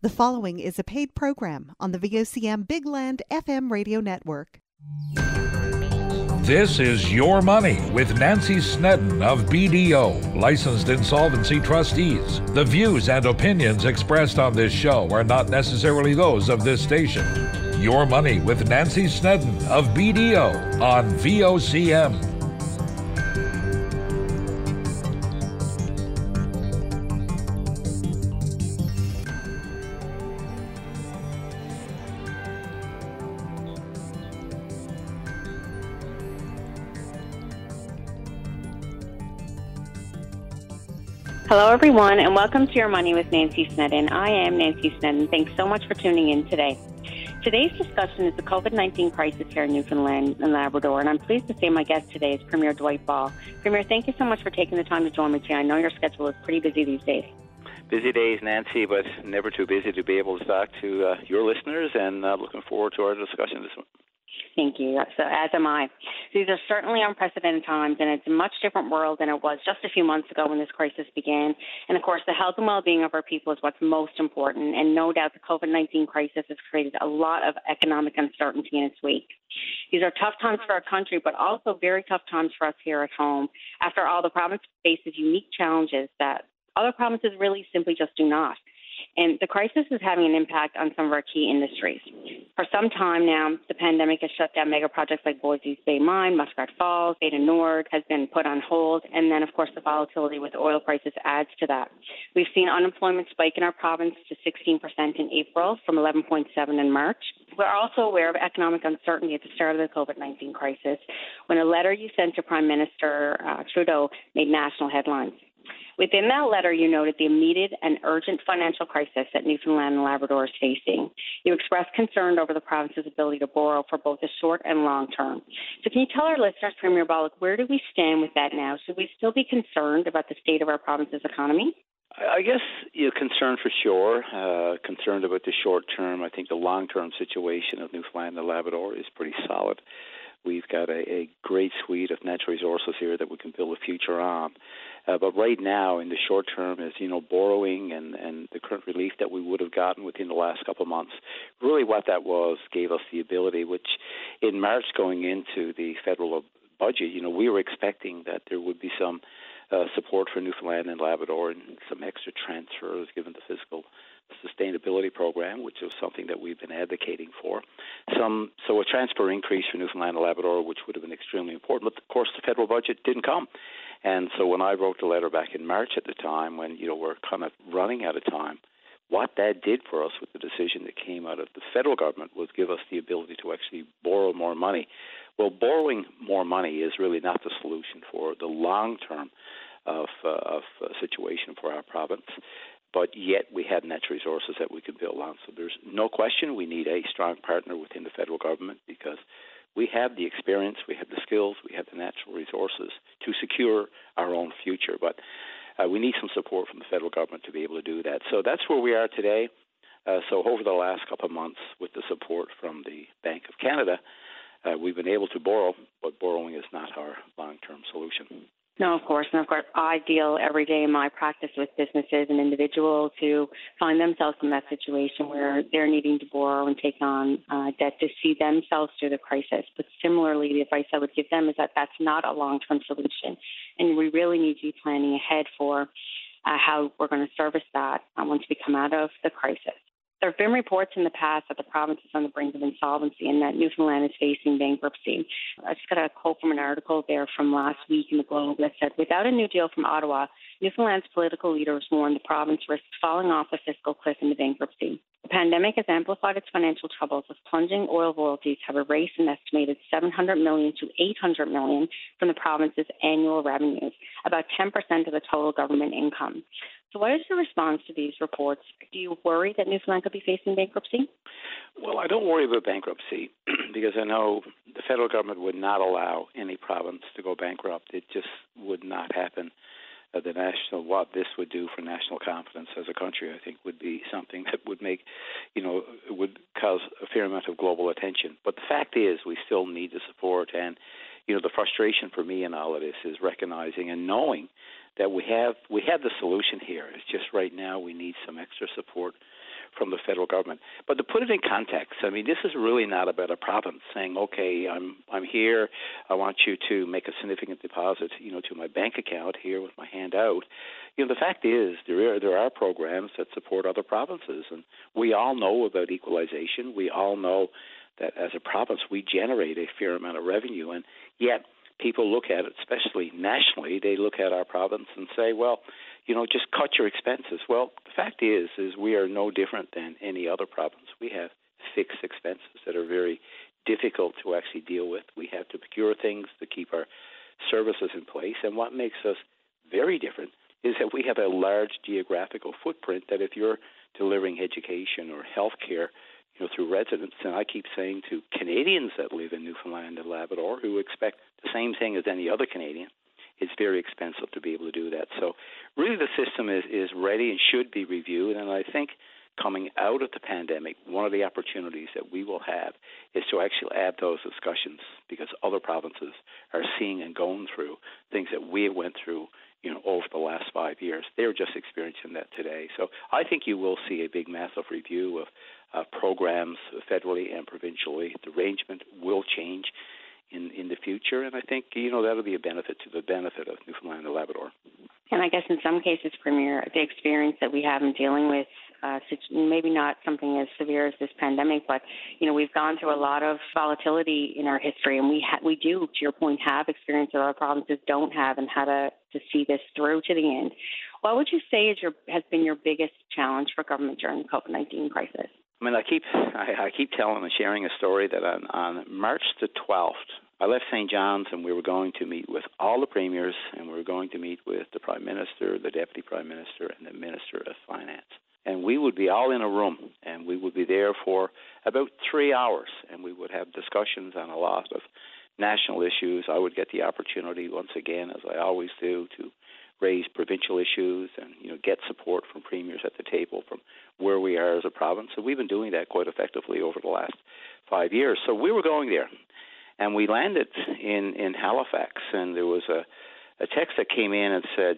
The following is a paid program on the VOCM Big Land FM radio network. This is Your Money with Nancy Snedden of BDO, Licensed Insolvency Trustees. The views and opinions expressed on this show are not necessarily those of this station. Your Money with Nancy Snedden of BDO on VOCM. Hello, everyone, and welcome to Your Money with Nancy Snedden. I am Nancy Snedden. Thanks so much for tuning in today. Today's discussion is the COVID-19 crisis here in Newfoundland and Labrador, and I'm pleased to say my guest today is Premier Dwight Ball. Premier, thank you so much for taking the time to join me today. I know your schedule is pretty busy these days. Busy days, Nancy, but never too busy to be able to talk to your listeners, and looking forward to our discussion this morning. Thank you. So as am I. These are certainly unprecedented times, and it's a much different world than it was just a few months ago when this crisis began. And, of course, the health and well-being of our people is what's most important, and no doubt the COVID-19 crisis has created a lot of economic uncertainty in its wake. These are tough times for our country, but also very tough times for us here at home. After all, the province faces unique challenges that other provinces really simply just do not. And the crisis is having an impact on some of our key industries. For some time now, the pandemic has shut down mega projects like Voisey's Bay Mine, Muskrat Falls, Beta Nord has been put on hold, and then, of course, the volatility with oil prices adds to that. We've seen unemployment spike in our province to 16% in April from 11.7% in March. We're also aware of economic uncertainty at the start of the COVID-19 crisis when a letter you sent to Prime Minister Trudeau made national headlines. Within that letter, you noted the immediate and urgent financial crisis that Newfoundland and Labrador is facing. You expressed concern over the province's ability to borrow for both the short and long term. So can you tell our listeners, Premier Ball, where do we stand with that now? Should we still be concerned about the state of our province's economy? I guess you're concerned for sure, concerned about the short term. I think the long-term situation of Newfoundland and Labrador is pretty solid. We've got a great suite of natural resources here that we can build a future on. But right now, in the short term, is borrowing and the current relief that we would have gotten within the last couple of months. Really, what that was gave us the ability, which in March going into the federal budget, we were expecting that there would be some support for Newfoundland and Labrador and some extra transfers given the fiscal sustainability program, which is something that we've been advocating for. So a transfer increase for Newfoundland and Labrador, which would have been extremely important. But, of course, the federal budget didn't come. And so when I wrote the letter back in March at the time, when, we're kind of running out of time, what that did for us with the decision that came out of the federal government was give us the ability to actually borrow more money. Well, borrowing more money is really not the solution for the long term of situation for our province. But yet we have natural resources that we can build on. So there's no question we need a strong partner within the federal government because we have the experience, we have the skills, we have the natural resources to secure our own future. But we need some support from the federal government to be able to do that. So that's where we are today. So over the last couple of months, with the support from the Bank of Canada, we've been able to borrow, but borrowing is not our long-term solution. No, of course. And, of course, I deal every day in my practice with businesses and individuals who find themselves in that situation where they're needing to borrow and take on debt to see themselves through the crisis. But similarly, the advice I would give them is that that's not a long-term solution. And we really need to be planning ahead for how we're going to service that once we come out of the crisis. There have been reports in the past that the province is on the brink of insolvency and that Newfoundland is facing bankruptcy. I just got a quote from an article there from last week in the Globe that said, without a new deal from Ottawa, Newfoundland's political leaders warned the province risks falling off a fiscal cliff into bankruptcy. The pandemic has amplified its financial troubles as plunging oil royalties have erased an estimated $700 million to $800 million from the province's annual revenues, about 10% of the total government income. So what is your response to these reports? Do you worry that Newfoundland could be facing bankruptcy? Well, I don't worry about bankruptcy because I know the federal government would not allow any province to go bankrupt. It just would not happen. What this would do for national confidence as a country, I think, would be something that would make, it would cause a fair amount of global attention. But the fact is we still need the support. And, the frustration for me in all of this is recognizing and knowing that we have the solution here. It's just right now we need some extra support from the federal government. But to put it in context, I mean, this is really not about a province saying, okay, I'm here, I want you to make a significant deposit, to my bank account here with my hand out. The fact is there are programs that support other provinces, and we all know about equalization. We all know that as a province we generate a fair amount of revenue, and yet people look at it, especially nationally, they look at our province and say, well, just cut your expenses. Well, the fact is we are no different than any other province. We have fixed expenses that are very difficult to actually deal with. We have to procure things to keep our services in place, and what makes us very different is that we have a large geographical footprint that if you're delivering education or health care, through residents, and I keep saying to Canadians that live in Newfoundland and Labrador who expect the same thing as any other Canadian, it's very expensive to be able to do that. So really the system is ready and should be reviewed, and I think coming out of the pandemic, one of the opportunities that we will have is to actually add those discussions because other provinces are seeing and going through things that we went through over the last 5 years. They're just experiencing that today. So I think you will see a big, massive review of programs federally and provincially. The arrangement will change in the future, and I think, that'll be a benefit to the benefit of Newfoundland and Labrador. And I guess in some cases, Premier, the experience that we have in dealing with maybe not something as severe as this pandemic, but, we've gone through a lot of volatility in our history, and we do, to your point, have experience that other provinces don't have and how to see this through to the end. What would you say has been your biggest challenge for government during the COVID-19 crisis? I mean, I keep telling and sharing a story that on March the 12th, I left St. John's and we were going to meet with all the premiers, and we were going to meet with the Prime Minister, the Deputy Prime Minister, and the Minister of Finance. And we would be all in a room, and we would be there for about 3 hours, and we would have discussions on a lot of national issues. I would get the opportunity, once again, as I always do, to raise provincial issues and get support from premiers at the table from where we are as a province. So we've been doing that quite effectively over the last 5 years. So we were going there, and we landed in Halifax, and there was a text that came in and said,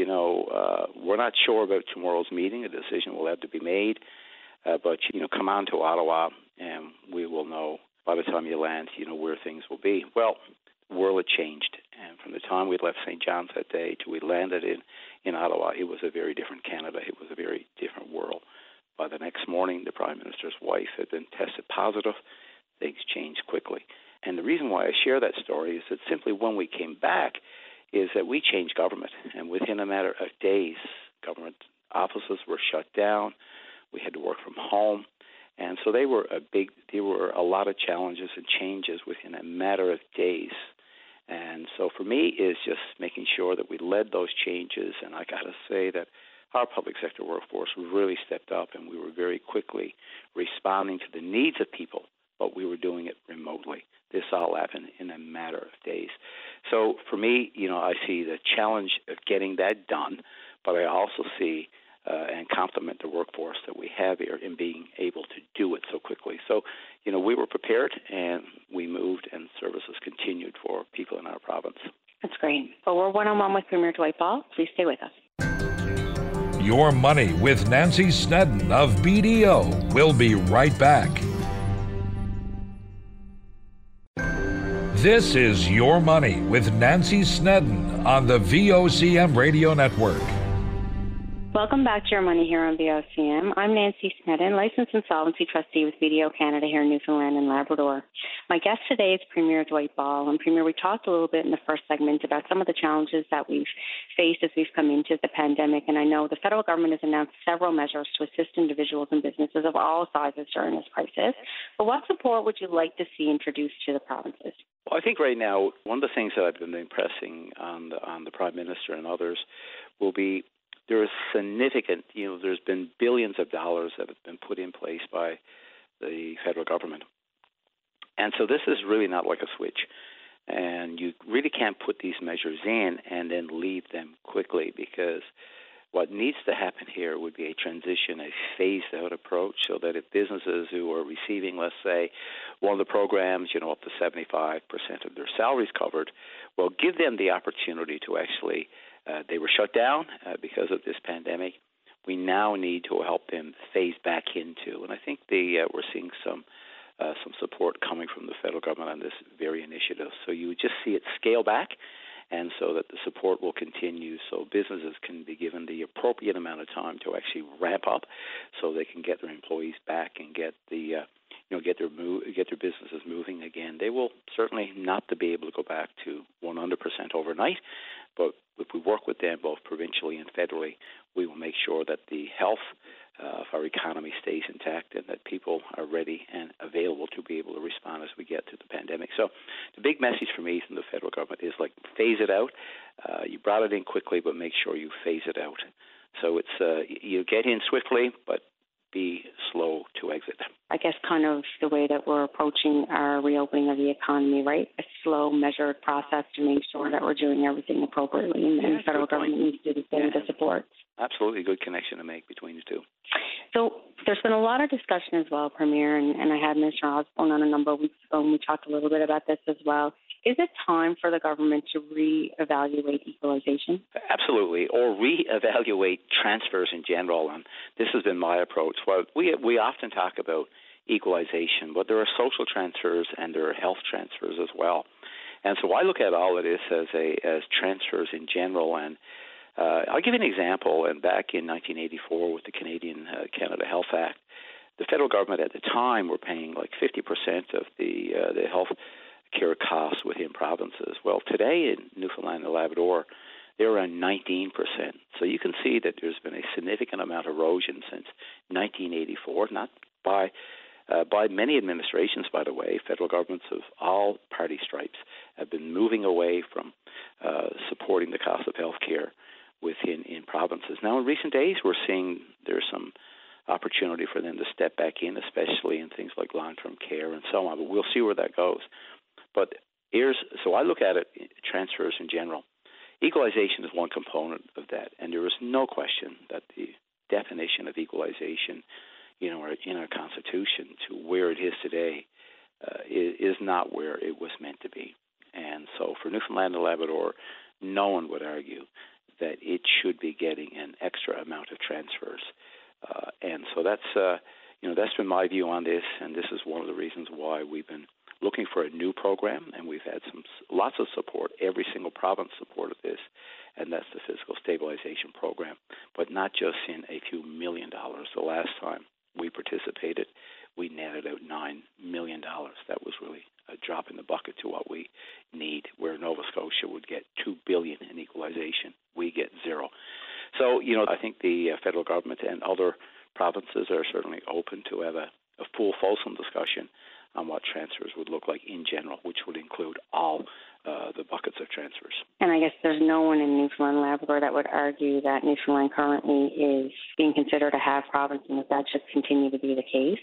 we're not sure about tomorrow's meeting. A decision will have to be made, but come on to Ottawa, and we will know by the time you land, where things will be. Well, the world had changed, and from the time we left St. John's that day till we landed in Ottawa, it was a very different Canada. It was a very different world. By the next morning, the Prime Minister's wife had been tested positive. Things changed quickly. And the reason why I share that story is that simply when we came back is that we changed government, and within a matter of days, government offices were shut down. We had to work from home. And so there were a lot of challenges and changes within a matter of days. And so for me is just making sure that we led those changes, and I got to say that our public sector workforce really stepped up, and we were very quickly responding to the needs of people, but we were doing it remotely. This all happened in a matter of days. So for me, I see the challenge of getting that done, but I also see and compliment the workforce that we have here in being able to do it so quickly. So, we were prepared, and we moved, and services continued for people in our province. That's great. Well, we're one-on-one with Premier Dwight Ball. Please stay with us. Your Money with Nancy Snedden of BDO. We'll be right back. This is Your Money with Nancy Snedden on the VOCM Radio Network. Welcome back to Your Money here on VOCM. I'm Nancy Snedden, licensed insolvency trustee with BDO Canada here in Newfoundland and Labrador. My guest today is Premier Dwight Ball. And Premier, we talked a little bit in the first segment about some of the challenges that we've faced as we've come into the pandemic. And I know the federal government has announced several measures to assist individuals and businesses of all sizes during this crisis. But what support would you like to see introduced to the provinces? Well, I think right now, one of the things that I've been impressing on the Prime Minister and others will be there is significant, there's been billions of dollars that have been put in place by the federal government. And so this is really not like a switch. And you really can't put these measures in and then leave them quickly, because what needs to happen here would be a transition, a phased-out approach, so that if businesses who are receiving, let's say, one of the programs, up to 75% of their salaries covered, well, give them the opportunity to actually they were shut down because of this pandemic, we now need to help them phase back into. And I think we're seeing some support coming from the federal government on this very initiative. So you would just see it scale back, and so that the support will continue, so businesses can be given the appropriate amount of time to actually ramp up, so they can get their employees back and get get their businesses moving again. They will certainly not to be able to go back to 100% overnight, but if we work with them both provincially and federally, we will make sure that the health of our economy stays intact and that people are ready and available to be able to respond as we get through the pandemic. So the big message for me from the federal government is phase it out. You brought it in quickly, but make sure you phase it out. So it's you get in swiftly, but be slow to exit. I guess kind of the way that we're approaching our reopening of the economy, right? A slow, measured process to make sure that we're doing everything appropriately, and the federal government needs to do the support. Absolutely good connection to make between the two. So there's been a lot of discussion as well, Premier, and I had Mr. Osborne on a number of weeks ago, and we talked a little bit about this as well. Is it time for the government to reevaluate equalization? Absolutely, or reevaluate transfers in general, and this has been my approach. Well, we often talk about equalization, but there are social transfers and there are health transfers as well. And so I look at all of this as transfers in general, and I'll give you an example. And back in 1984 with the Canadian Canada Health Act, the federal government at the time were paying 50% of the health care costs within provinces. Well, today in Newfoundland and Labrador, they're around 19%. So you can see that there's been a significant amount of erosion since 1984, not by many administrations, by the way. Federal governments of all party stripes have been moving away from supporting the cost of health care in provinces. Now, in recent days, we're seeing there's some opportunity for them to step back in, especially in things like long-term care and so on. But we'll see where that goes. But so I look at it, transfers in general. Equalization is one component of that, and there is no question that the definition of equalization, in our Constitution to where it is today, is not where it was meant to be. And so for Newfoundland and Labrador, no one would argue that it should be getting an extra amount of transfers. And so that's been my view on this, and this is one of the reasons why we've been looking for a new program, and we've had lots of support. Every single province supported this, and that's the Fiscal Stabilization Program, but not just in a few $1 million. The last time we participated, we netted out $9 million. That was really a drop in the bucket to what we need, where Nova Scotia would get $2 billion in equalization. We get zero. So, I think the federal government and other provinces are certainly open to have a full, fulsome discussion on what transfers would look like in general, which would include all the buckets of transfers. And I guess there's no one in Newfoundland and Labrador that would argue that Newfoundland currently is being considered a half province, and that should continue to be the case.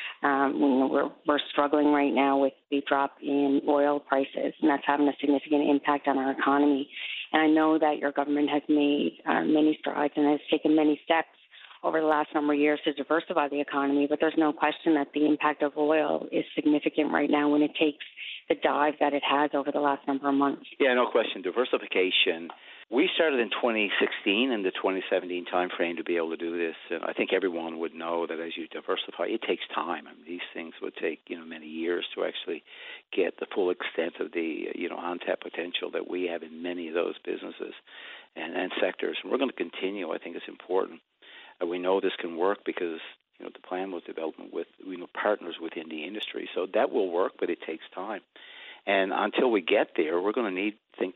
We're struggling right now with the drop in oil prices, and that's having a significant impact on our economy. And I know that your government has made many strides and has taken many steps over the last number of years to diversify the economy, but there's no question that the impact of oil is significant right now when it takes the dive that it has over the last number of months. Yeah, no question. Diversification. We started in 2016 in the 2017 timeframe to be able to do this. And I think everyone would know that as you diversify, it takes time. I mean, these things would take many years to actually get the full extent of the untapped potential that we have in many of those businesses and sectors. And we're going to continue. I think it's important. We know this can work because the plan was developed with partners within the industry, so that will work, but it takes time. And until we get there, we're going to need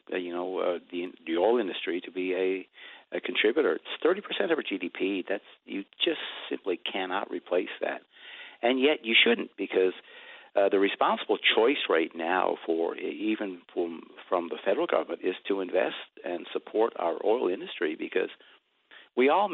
the oil industry to be a contributor. It's 30% of our GDP. You just simply cannot replace that, and yet you shouldn't, because the responsible choice right now even from the federal government is to invest and support our oil industry, because we've all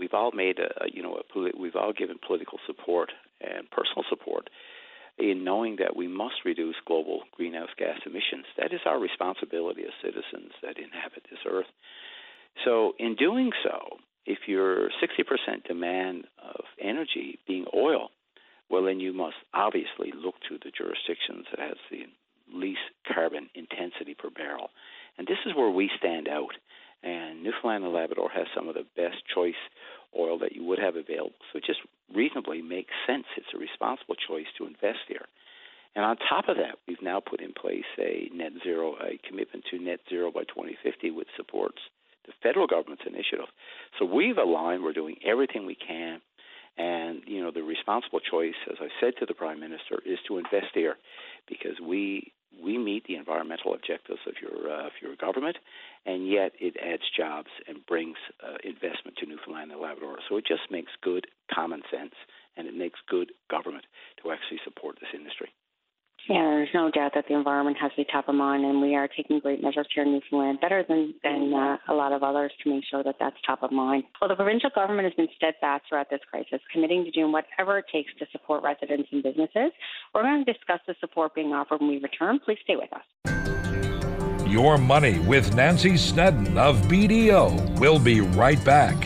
given political support and personal support in knowing that we must reduce global greenhouse gas emissions. That is our responsibility as citizens that inhabit this earth. So in doing so, if your 60% demand of energy being oil, well, then you must obviously look to the jurisdictions that has the least carbon intensity per barrel. And this is where we stand out. And Newfoundland and Labrador has some of the best choice oil that you would have available. So it just reasonably makes sense. It's a responsible choice to invest here. And on top of that, we've now put in place a commitment to net zero by 2050, which supports the federal government's initiative. So we've aligned. We're doing everything we can. And, the responsible choice, as I said to the Prime Minister, is to invest here because we meet the environmental objectives of your government, and yet it adds jobs and brings investment to Newfoundland and Labrador. So it just makes good common sense, and it makes good government to actually support this industry. Yeah, there's no doubt that the environment has to be top of mind, and we are taking great measures here in Newfoundland, better than a lot of others, to make sure that that's top of mind. Well, the provincial government has been steadfast throughout this crisis, committing to doing whatever it takes to support residents and businesses. We're going to discuss the support being offered when we return. Please stay with us. Your Money with Nancy Snedden of BDO. We'll be right back.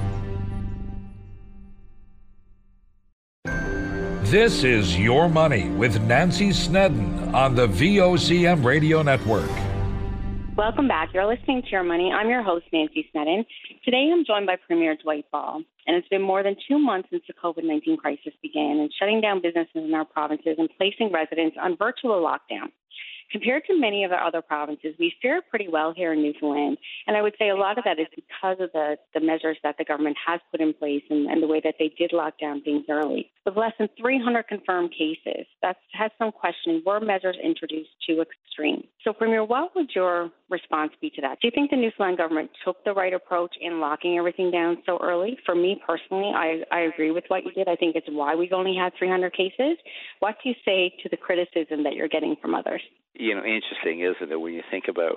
This is Your Money with Nancy Snedden on the VOCM Radio Network. Welcome back. You're listening to Your Money. I'm your host, Nancy Snedden. Today I'm joined by Premier Dwight Ball, and it's been more than 2 months since the COVID-19 crisis began and shutting down businesses in our provinces and placing residents on virtual lockdown. Compared to many of our other provinces, we fare pretty well here in Newfoundland. And I would say a lot of that is because of the measures that the government has put in place and the way that they did lock down things early. With less than 300 confirmed cases, that has some questioning. Were measures introduced too extreme? So, Premier, what would your response be to that? Do you think the Newfoundland government took the right approach in locking everything down so early? For me personally, I agree with what you did. I think it's why we've only had 300 cases. What do you say to the criticism that you're getting from others? Interesting, isn't it, when you think about,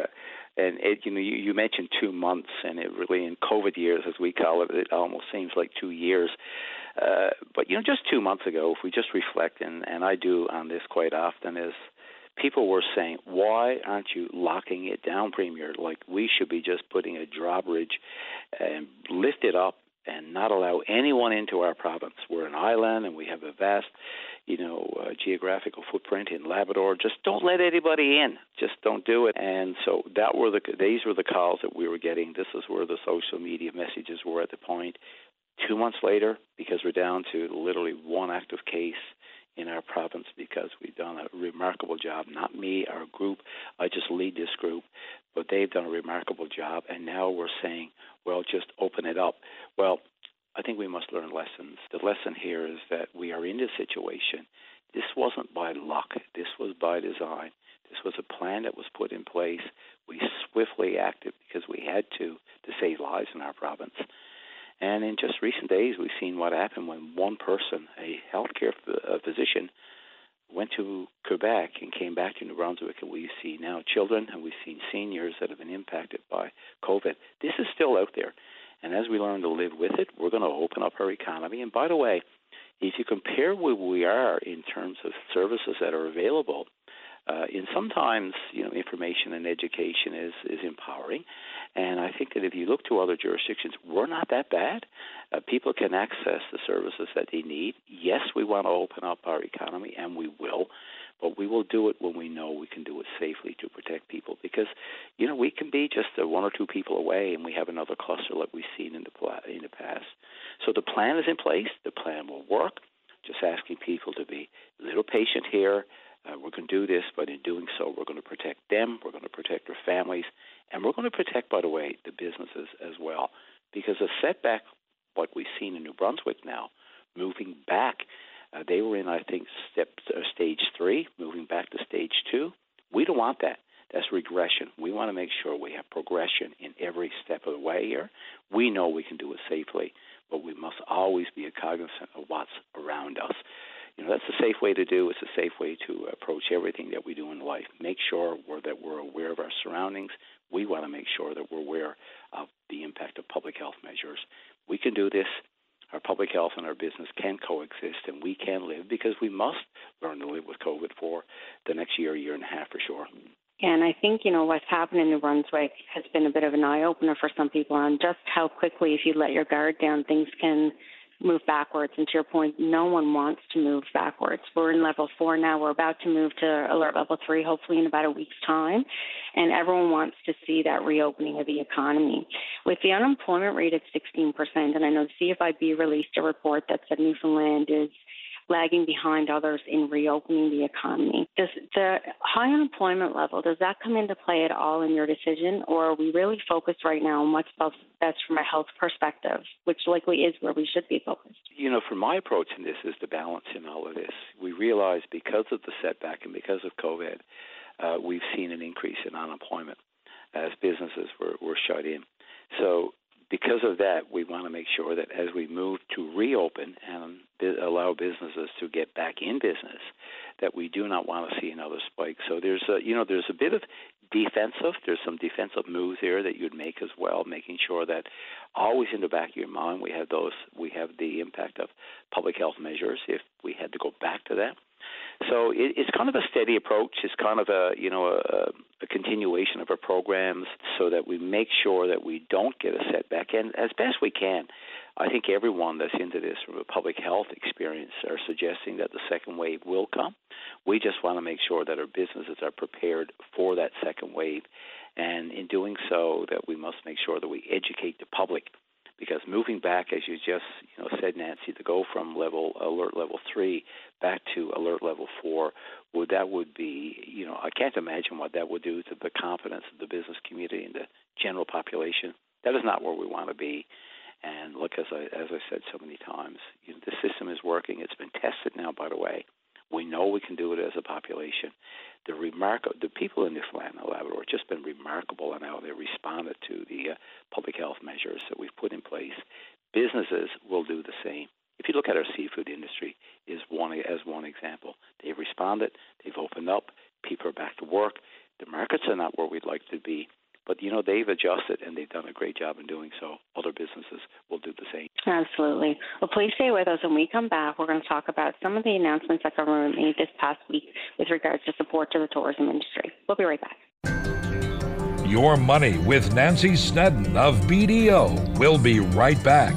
you mentioned 2 months, and it really, in COVID years, as we call it, it almost seems like 2 years. But just 2 months ago, if we just reflect, and I do on this quite often, is people were saying, why aren't you locking it down, Premier? Like, we should be just putting a drawbridge and lift it up and not allow anyone into our province. We're an island, and we have a vast geographical footprint in Labrador. Just don't let anybody in. Just don't do it. And so these were the calls that we were getting. This is where the social media messages were at the point. 2 months later, because we're down to literally one active case in our province, because we've done a remarkable job. Not me, our group. I just lead this group, but they've done a remarkable job. And now we're saying, well, just open it up. Well, I think we must learn lessons. The lesson here is that we are in this situation. This wasn't by luck. This was by design. This was a plan that was put in place. We swiftly acted because we had to save lives in our province. And in just recent days, we've seen what happened when one person, a healthcare physician, went to Quebec and came back to New Brunswick, and we see now children and we've seen seniors that have been impacted by COVID. This is still out there. And as we learn to live with it, we're going to open up our economy. And by the way, if you compare where we are in terms of services that are available, in sometimes, information and education is empowering. And I think that if you look to other jurisdictions, we're not that bad. People can access the services that they need. Yes, we want to open up our economy, and we will. But we will do it when we know we can do it safely to protect people. Because, we can be just 1 or 2 people away, and we have another cluster like we've seen in the past. So the plan is in place. The plan will work. Just asking people to be a little patient here. We're going to do this, but in doing so, we're going to protect them. We're going to protect their families. And we're going to protect, by the way, the businesses as well. Because a setback, like we've seen in New Brunswick now, moving back, they were in, I think, stage 3, moving back to stage 2. We don't want that. That's regression. We want to make sure we have progression in every step of the way here. We know we can do it safely, but we must always be cognizant of what's around us. That's a safe way to do. It's a safe way to approach everything that we do in life. Make sure that we're aware of our surroundings. We want to make sure that we're aware of the impact of public health measures. We can do this. Our public health and our business can coexist, and we can live because we must learn to live with COVID for the next year and a half for sure. And I think, what's happened in New Brunswick has been a bit of an eye-opener for some people on just how quickly, if you let your guard down, things can move backwards. And to your point, no one wants to move backwards. We're in level 4 now. We're about to move to alert level 3, hopefully in about a week's time. And everyone wants to see that reopening of the economy. With the unemployment rate at 16%, and I know the CFIB released a report that said Newfoundland is lagging behind others in reopening the economy. Does the high unemployment level, does that come into play at all in your decision, or are we really focused right now on what's best from a health perspective, which likely is where we should be focused? From my approach in this is the balance in all of this. We realize because of the setback and because of COVID, we've seen an increase in unemployment as businesses were shut in. So because of that, we want to make sure that as we move to reopen and allow businesses to get back in business, that we do not want to see another spike. So there's a bit of defensive. There's some defensive moves there that you'd make as well, making sure that always in the back of your mind we have the impact of public health measures if we had to go back to that. So it's kind of a steady approach. It's kind of a continuation of our programs so that we make sure that we don't get a setback. And as best we can, I think everyone that's into this from a public health experience are suggesting that the second wave will come. We just want to make sure that our businesses are prepared for that second wave. And in doing so, that we must make sure that we educate the public. Because moving back, as you just said, Nancy, to go from alert level 3 back to alert level 4, would be, I can't imagine what that would do to the confidence of the business community and the general population. That is not where we want to be. And look, as I said so many times, the system is working. It's been tested now, by the way. We know we can do it as a population. The people in Newfoundland and Labrador have just been remarkable in how they responded to the public health measures that we've put in place. Businesses will do the same. If you look at our seafood industry as one example, they've responded, they've opened up, people are back to work. The markets are not where we'd like to be, but they've adjusted and they've done a great job in doing so. Other businesses will do the same. Absolutely. Well, please stay with us. When we come back, we're going to talk about some of the announcements that government made this past week with regards to support to the tourism industry. We'll be right back. Your Money with Nancy Snedden of BDO. We'll be right back.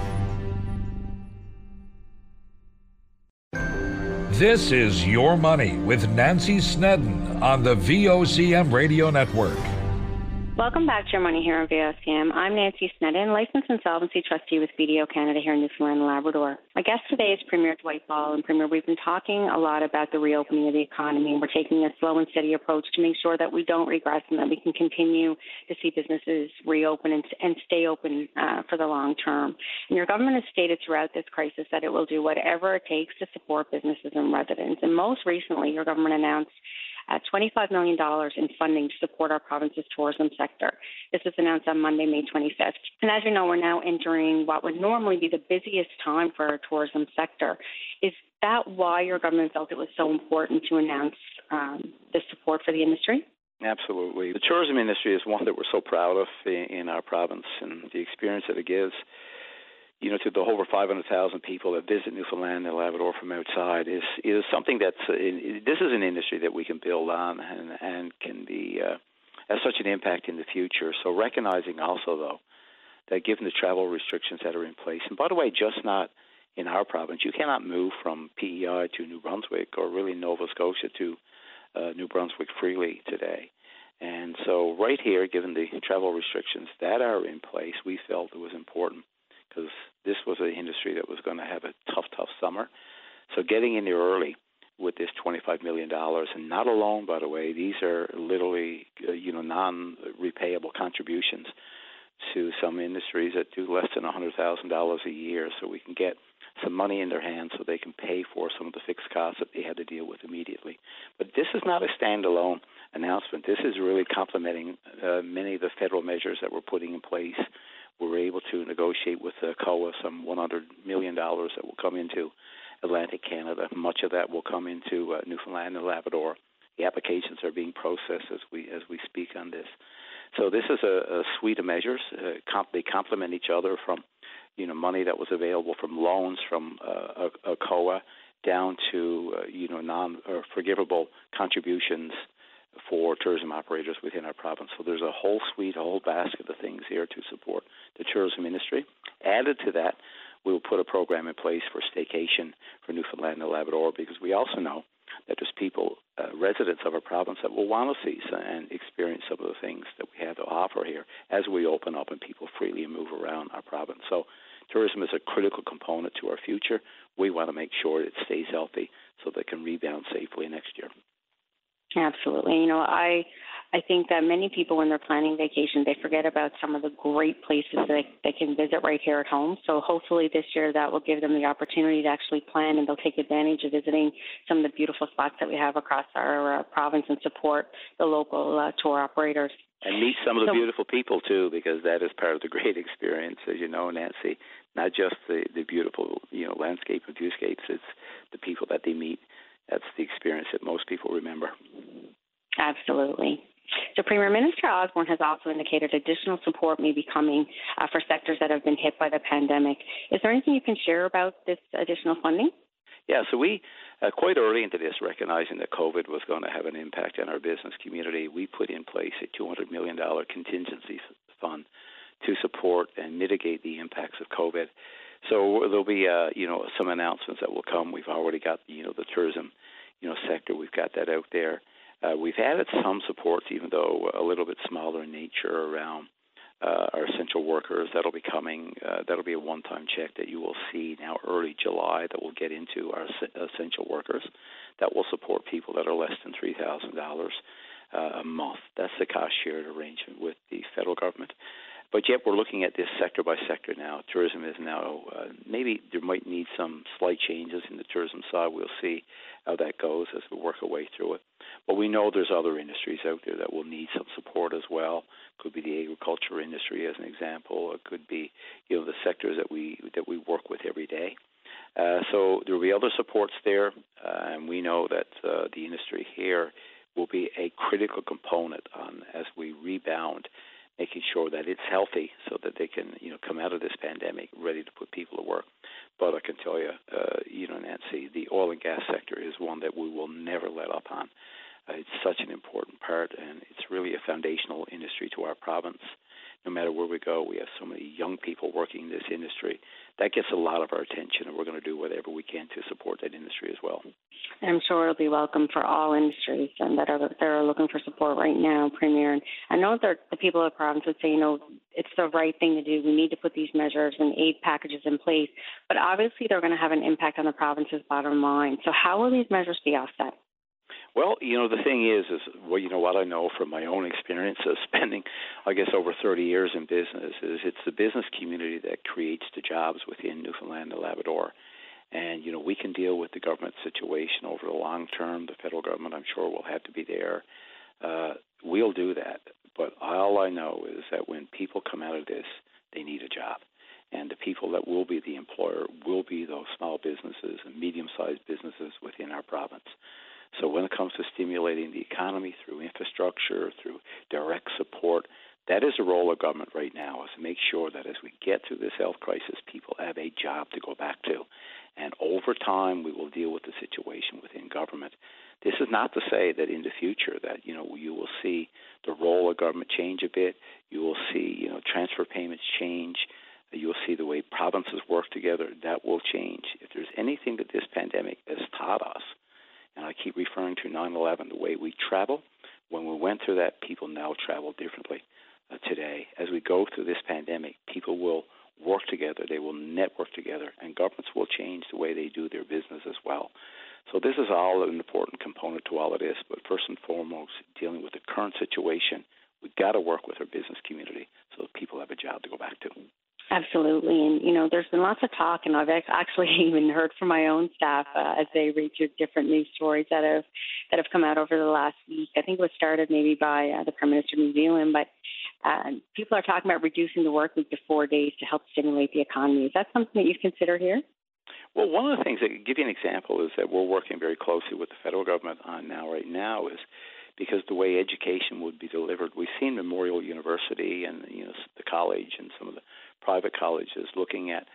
This is Your Money with Nancy Snedden on the VOCM Radio Network. Welcome back to Your Money here on VOCM. I'm Nancy Snedden, licensed insolvency trustee with BDO Canada here in Newfoundland and Labrador. My guest today is Premier Dwight Ball. And Premier, we've been talking a lot about the reopening of the economy, and we're taking a slow and steady approach to make sure that we don't regress and that we can continue to see businesses reopen and stay open for the long term. And your government has stated throughout this crisis that it will do whatever it takes to support businesses and residents. And most recently, your government announced $25 million in funding to support our province's tourism sector. This was announced on Monday, May 25th. And as you know, we're now entering what would normally be the busiest time for our tourism sector. Is that why your government felt it was so important to announce the support for the industry? Absolutely. The tourism industry is one that we're so proud of in our province, and the experience that it gives to the over 500,000 people that visit Newfoundland and Labrador from outside is something this is an industry that we can build on and can be has such an impact in the future. So recognizing also, though, that given the travel restrictions that are in place, and by the way, just not in our province, you cannot move from PEI to New Brunswick or really Nova Scotia to New Brunswick freely today. And so right here, given the travel restrictions that are in place, we felt it was important because this was an industry that was going to have a tough summer. So getting in there early with this $25 million, and not alone, by the way, these are literally, non-repayable contributions to some industries that do less than $100,000 a year, so we can get some money in their hands so they can pay for some of the fixed costs that they had to deal with immediately. But this is not a standalone announcement. This is really complementing many of the federal measures that we're putting in place. We're able to negotiate with COA some $100 million that will come into Atlantic Canada. Much of that will come into Newfoundland and Labrador. The applications are being processed as we speak on this. So this is a suite of measures. They complement each other from money that was available from loans from a COA down to forgivable contributions for tourism operators within our province. So there's a whole suite, a whole basket of things here to support the tourism industry. Added to that, we will put a program in place for staycation for Newfoundland and Labrador, because we also know that there's people, residents of our province, that will want to see and experience some of the things that we have to offer here as we open up and people freely move around our province. So tourism is a critical component to our future. We want to make sure it stays healthy so that it can rebound safely next year. Absolutely. You know, I think that many people, when they're planning vacation, they forget about some of the great places that they can visit right here at home. So hopefully this year that will give them the opportunity to actually plan, and they'll take advantage of visiting some of the beautiful spots that we have across our province and support the local tour operators. And meet some of the beautiful people, too, because that is part of the great experience, as you know, Nancy. Not just the beautiful, landscape and viewscapes. It's the people that they meet. That's the experience that most people remember. Absolutely. So Premier Minister Osborne has also indicated additional support may be coming for sectors that have been hit by the pandemic. Is there anything you can share about this additional funding? Yeah, so we, quite early into this, recognizing that COVID was going to have an impact on our business community, we put in place a $200 million contingency fund to support and mitigate the impacts of COVID. So there'll be, some announcements that will come. We've already got, the tourism, sector. We've got that out there. We've added some supports, even though a little bit smaller in nature, around our essential workers. That'll be coming. That'll be a one-time check that you will see now early July that will get into our essential workers. That will support people that are less than $3,000 a month. That's the cost-shared arrangement with the federal government. But yet we're looking at this sector by sector now. Tourism is now, maybe there might need some slight changes in the tourism side. We'll see how that goes as we work our way through it. But we know there's other industries out there that will need some support as well. Could be the agriculture industry as an example. It could be, the sectors that we work with every day. So there will be other supports there, and we know that the industry here will be a critical component as we rebound, making sure that it's healthy so that they can, come out of this pandemic ready to put people to work. But I can tell you, Nancy, the oil and gas sector is one that we will never let up on. It's such an important part, and it's really a foundational industry to our province. No matter where we go, we have so many young people working in this industry. That gets a lot of our attention, and we're going to do whatever we can to support that industry as well. I'm sure it'll be welcome for all industries and that are looking for support right now, Premier. And I know that the people of the province would say, it's the right thing to do. We need to put these measures and aid packages in place. But obviously they're going to have an impact on the province's bottom line. So how will these measures be offset? Well, the thing is what I know from my own experience of spending, I guess, over 30 years in business, is it's the business community that creates the jobs within Newfoundland and Labrador. And, we can deal with the government situation over the long term. The federal government, I'm sure, will have to be there. We'll do that. But all I know is that when people come out of this, they need a job. And the people that will be the employer will be those small businesses and medium-sized businesses within our province. So when it comes to stimulating the economy through infrastructure, through direct support, that is the role of government right now, is to make sure that as we get through this health crisis, people have a job to go back to. And over time, we will deal with the situation within government. This is not to say that in the future that, you will see the role of government change a bit. You will see, transfer payments change. You will see the way provinces work together. That will change. If there's anything that this pandemic has taught us, and I keep referring to 9/11, the way we travel, when we went through that, people now travel differently today. As we go through this pandemic, people will work together, they will network together, and governments will change the way they do their business as well. So this is all an important component to all of this, but first and foremost, dealing with the current situation, we've got to work with our business community so that people have a job to go back to. Absolutely. And, there's been lots of talk, and I've actually even heard from my own staff as they read through different news stories that have come out over the last week. I think it was started maybe by the Prime Minister of New Zealand, but people are talking about reducing the work week to 4 days to help stimulate the economy. Is that something that you'd consider here? Well, one of the things, that give you an example, is that we're working very closely with the federal government on right now is because the way education would be delivered. We've seen Memorial University and the college and some of the private colleges looking at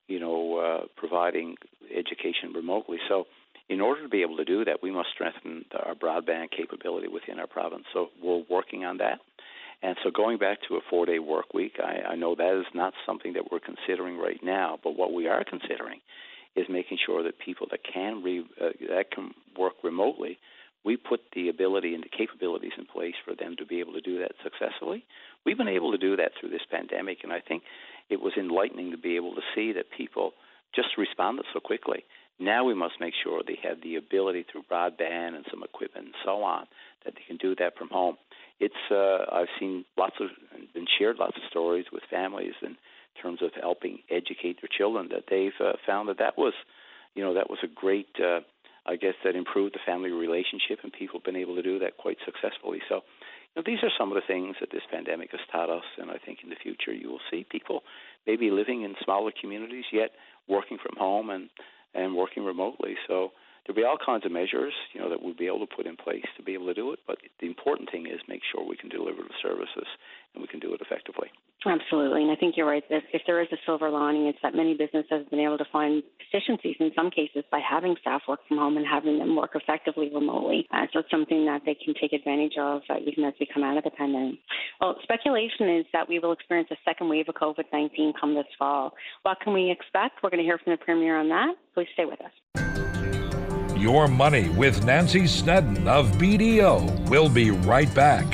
providing education remotely. So in order to be able to do that, we must strengthen our broadband capability within our province. So we're working on that. And so going back to a 4-day work week, I know that is not something that we're considering right now, but what we are considering is making sure that people that can work remotely, we put the ability and the capabilities in place for them to be able to do that successfully. We've been able to do that through this pandemic, and I think it was enlightening to be able to see that people just responded so quickly. Now we must make sure they have the ability through broadband and some equipment and so on that they can do that from home. I've seen been shared lots of stories with families in terms of helping educate their children that they've found that was a great, that improved the family relationship, and people have been able to do that quite successfully. So, these are some of the things that this pandemic has taught us, and I think in the future you will see people maybe living in smaller communities yet working from home and working remotely. So there'll be all kinds of measures, that we'll be able to put in place to be able to do it. But the important thing is make sure we can deliver the services and we can do it effectively. Absolutely. And I think you're right. If there is a silver lining, it's that many businesses have been able to find efficiencies in some cases by having staff work from home and having them work effectively remotely. So it's something that they can take advantage of even as we come out of the pandemic. Well, speculation is that we will experience a second wave of COVID-19 come this fall. What can we expect? We're going to hear from the Premier on that. Please stay with us. Your Money with Nancy Snedden of BDO. We'll be right back.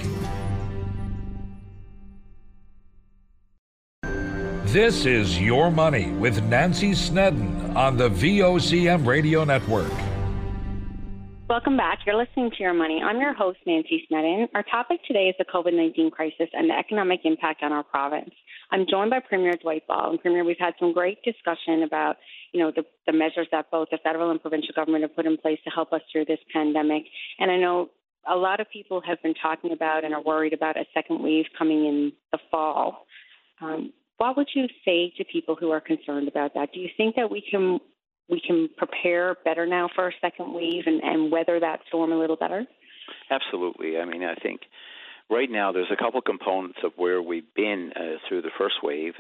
This is Your Money with Nancy Snedden on the VOCM Radio Network. Welcome back. You're listening to Your Money. I'm your host, Nancy Snedden. Our topic today is the COVID-19 crisis and the economic impact on our province. I'm joined by Premier Dwight Ball. And Premier, we've had some great discussion about, the measures that both the federal and provincial government have put in place to help us through this pandemic. And I know a lot of people have been talking about and are worried about a second wave coming in the fall. What would you say to people who are concerned about that? Do you think that we can prepare better now for a second wave and weather that storm a little better? Absolutely. I mean, I think right now there's a couple components of where we've been through the first wave.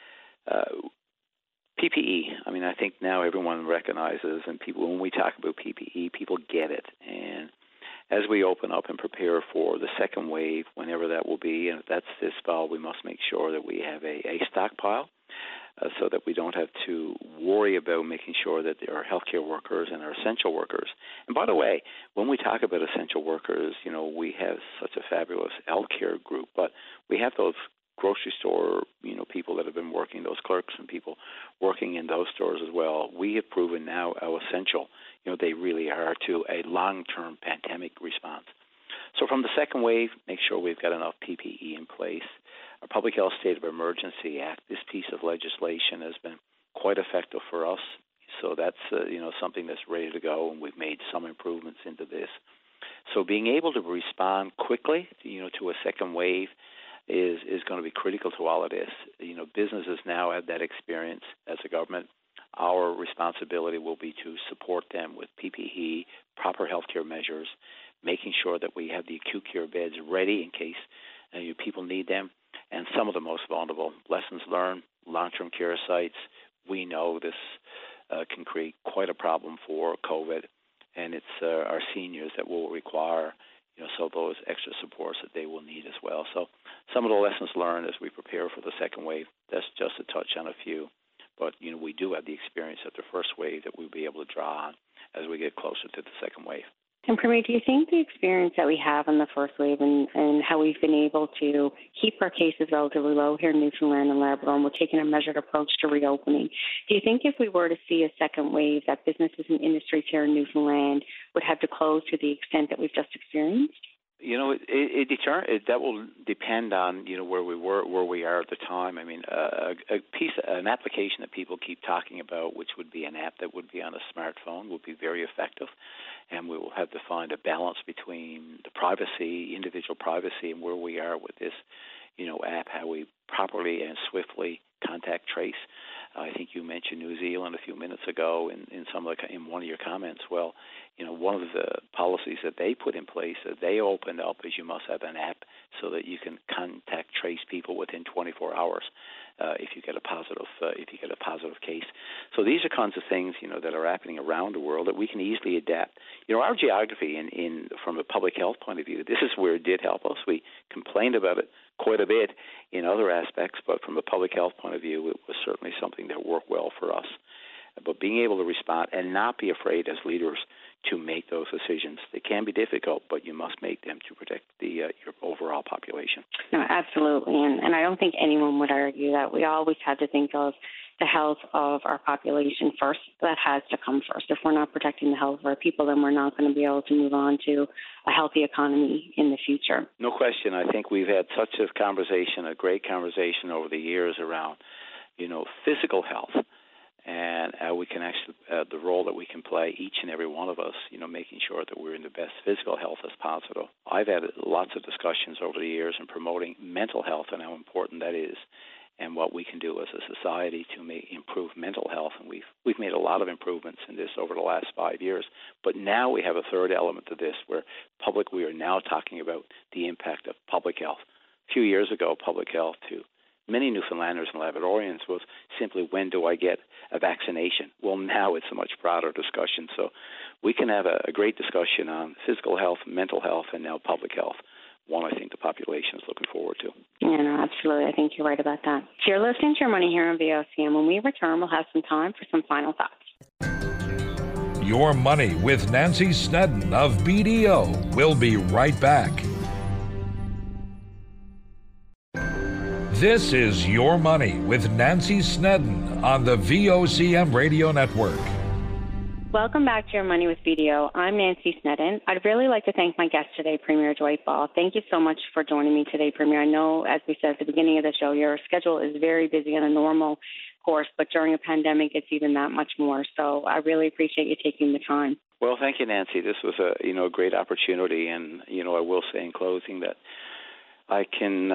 PPE. I mean, I think now everyone recognizes, and people, when we talk about PPE, people get it. And as we open up and prepare for the second wave, whenever that will be, and if that's this fall, we must make sure that we have a stockpile so that we don't have to worry about making sure that our healthcare workers and our essential workers. And by the way, when we talk about essential workers, we have such a fabulous healthcare group, but we have those grocery store, people that have been working, those clerks and people working in those stores as well. We have proven now how essential, they really are to a long-term pandemic response. So from the second wave, make sure we've got enough PPE in place. Our Public Health State of Emergency Act, this piece of legislation has been quite effective for us. So that's, something that's ready to go, and we've made some improvements into this. So being able to respond quickly, to a second wave is going to be critical to all of this. Businesses now have that experience as a government. Our responsibility will be to support them with PPE, proper healthcare measures, making sure that we have the acute care beds ready in case people need them. And some of the most vulnerable, lessons learned, long-term care sites. We know this can create quite a problem for COVID, and it's our seniors that will require so those extra supports that they will need as well. So some of the lessons learned as we prepare for the second wave, that's just a touch on a few. But, we do have the experience of the first wave that we'll be able to draw on as we get closer to the second wave. And Premier, do you think the experience that we have in the first wave and how we've been able to keep our cases relatively low here in Newfoundland and Labrador, and we're taking a measured approach to reopening, do you think if we were to see a second wave that businesses and industries here in Newfoundland would have to close to the extent that we've just experienced? That will depend on where we are at the time. I mean, an application that people keep talking about, which would be an app that would be on a smartphone, would be very effective, and we will have to find a balance between the privacy, individual privacy, and where we are with this, app, how we properly and swiftly contact trace. I think you mentioned New Zealand a few minutes ago in one of your comments. Well, one of the policies that they put in place that they opened up is you must have an app so that you can contact trace people within 24 hours. if you get a positive case. So these are kinds of things, that are happening around the world that we can easily adapt. Our geography from a public health point of view, this is where it did help us. We complained about it quite a bit in other aspects, but from a public health point of view, it was certainly something that worked well for us. But being able to respond and not be afraid as leaders to make those decisions. They can be difficult, but you must make them to protect your overall population. No, absolutely. And I don't think anyone would argue that. We always had to think of the health of our population first. That has to come first. If we're not protecting the health of our people, then we're not going to be able to move on to a healthy economy in the future. No question. I think we've had such a great conversation over the years around, physical health. And we can actually, the role that we can play, each and every one of us, making sure that we're in the best physical health as possible. I've had lots of discussions over the years in promoting mental health and how important that is, and what we can do as a society to improve mental health. And we've made a lot of improvements in this over the last 5 years. But now we have a third element to this, where we are now talking about the impact of public health. A few years ago, public health to many Newfoundlanders and Labradorians was simply, when do I get a vaccination? Well, now it's a much broader discussion. So we can have a great discussion on physical health, mental health, and now public health. One I think the population is looking forward to. Yeah, no, absolutely. I think you're right about that. So you're listening to Your Money here on VOCM. When we return, we'll have some time for some final thoughts. Your Money with Nancy Snedden of BDO. We'll be right back. This is Your Money with Nancy Snedden on the VOCM Radio Network. Welcome back to Your Money with BDO. I'm Nancy Snedden. I'd really like to thank my guest today, Premier Dwight Ball. Thank you so much for joining me today, Premier. I know, as we said at the beginning of the show, your schedule is very busy on a normal course, but during a pandemic, it's even that much more. So I really appreciate you taking the time. Well, thank you, Nancy. This was a great opportunity, and I will say in closing that I can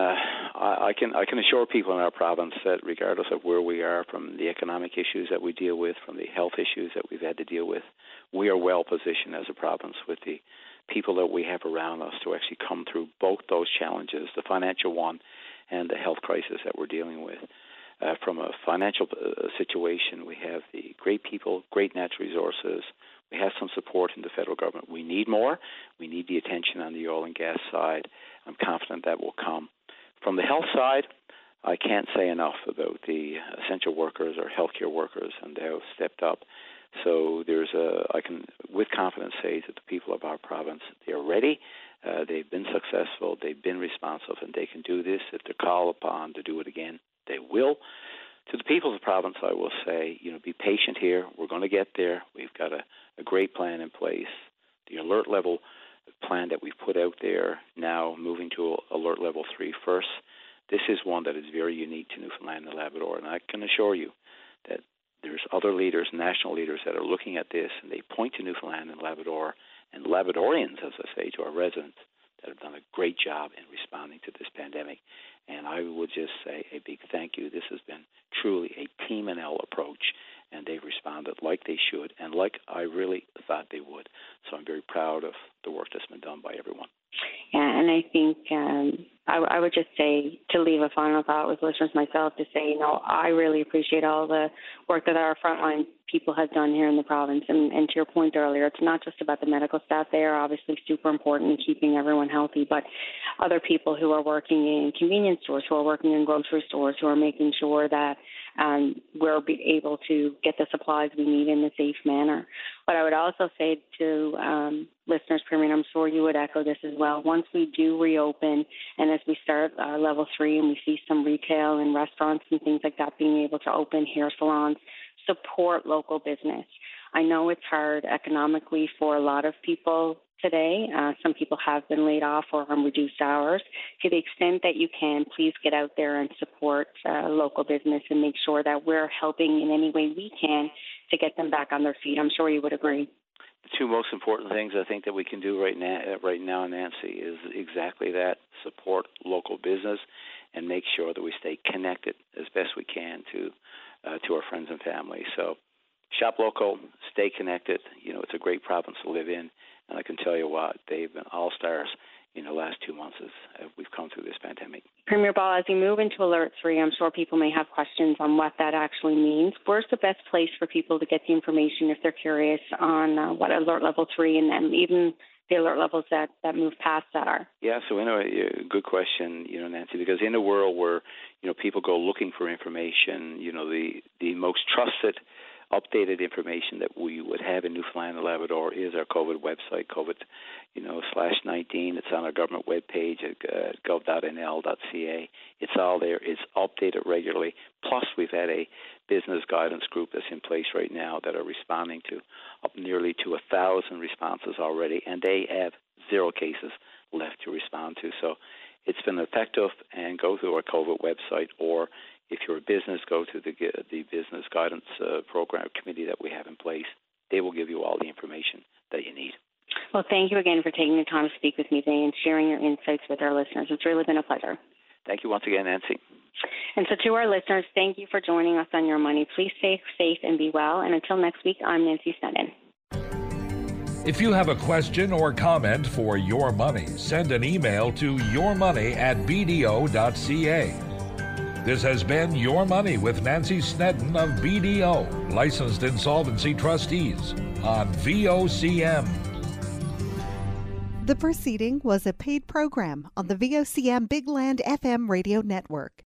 assure people in our province that regardless of where we are, from the economic issues that we deal with, from the health issues that we've had to deal with, we are well positioned as a province with the people that we have around us to actually come through both those challenges, the financial one and the health crisis that we're dealing with. From a financial situation, we have the great people, great natural resources. We have some support in the federal government. We need more. We need the attention on the oil and gas side. I'm confident that will come. From the health side, I can't say enough about the essential workers or healthcare workers, and they have stepped up. So I can with confidence say that the people of our province, they are ready. They've been successful. They've been responsive, and they can do this. If they're called upon to do it again, they will. To the people of the province, I will say, be patient here. We're going to get there. We've got a great plan in place. The alert level plan that we've put out there now, moving to alert level 3 first, this is one that is very unique to Newfoundland and Labrador. And I can assure you that there's other leaders, national leaders, that are looking at this, and they point to Newfoundland and Labrador, and Labradorians, as I say, to our residents, that have done a great job in responding to this pandemic. And I would just say a big thank you. This has been truly a Team NL approach, and they've responded like they should and like I really thought they would. So I'm very proud of the work that's been done by everyone. Yeah, and I think I would just say, to leave a final thought with listeners myself, to say, I really appreciate all the work that our frontline people have done here in the province. And to your point earlier, it's not just about the medical staff. They are obviously super important in keeping everyone healthy, but other people who are working in convenience stores, who are working in grocery stores, who are making sure that we're able to get the supplies we need in a safe manner. But I would also say to listeners, Premier, I'm sure you would echo this as well. Once we do reopen, and as we start level 3 and we see some retail and restaurants and things like that being able to open, hair salons, support local business. I know it's hard economically for a lot of people today. Some people have been laid off or on reduced hours. To the extent that you can, please get out there and support local business and make sure that we're helping in any way we can to get them back on their feet. I'm sure you would agree. The two most important things I think that we can do right now, Nancy, is exactly that: support local business and make sure that we stay connected as best we can to our friends and family. So shop local, stay connected. It's a great province to live in, and I can tell you what, they've been all-stars in the last 2 months as we've come through this pandemic. Premier Ball, as you move into Alert 3, I'm sure people may have questions on what that actually means. Where's the best place for people to get the information if they're curious on what Alert Level 3 and then even the alert levels that move past that are? Yeah, so good question, Nancy, because in a world where, people go looking for information, the most trusted, updated information that we would have in Newfoundland and Labrador is our COVID website, COVID/19. It's on our government webpage at gov.nl.ca. It's all there. It's updated regularly. Plus, we've had a business guidance group that's in place right now that are responding to up nearly to 1,000 responses already, and they have 0 cases left to respond to. So it's been effective, and go through our COVID website, or if you're a business, go to the business guidance program committee that we have in place. They will give you all the information that you need. Well, thank you again for taking the time to speak with me today and sharing your insights with our listeners. It's really been a pleasure. Thank you once again, Nancy. And so to our listeners, thank you for joining us on Your Money. Please stay safe and be well. And until next week, I'm Nancy Snedden. If you have a question or comment for Your Money, send an email to yourmoney@bdo.ca. This has been Your Money with Nancy Snedden of BDO, Licensed Insolvency Trustees, on VOCM. The proceeding was a paid program on the VOCM Big Land FM radio network.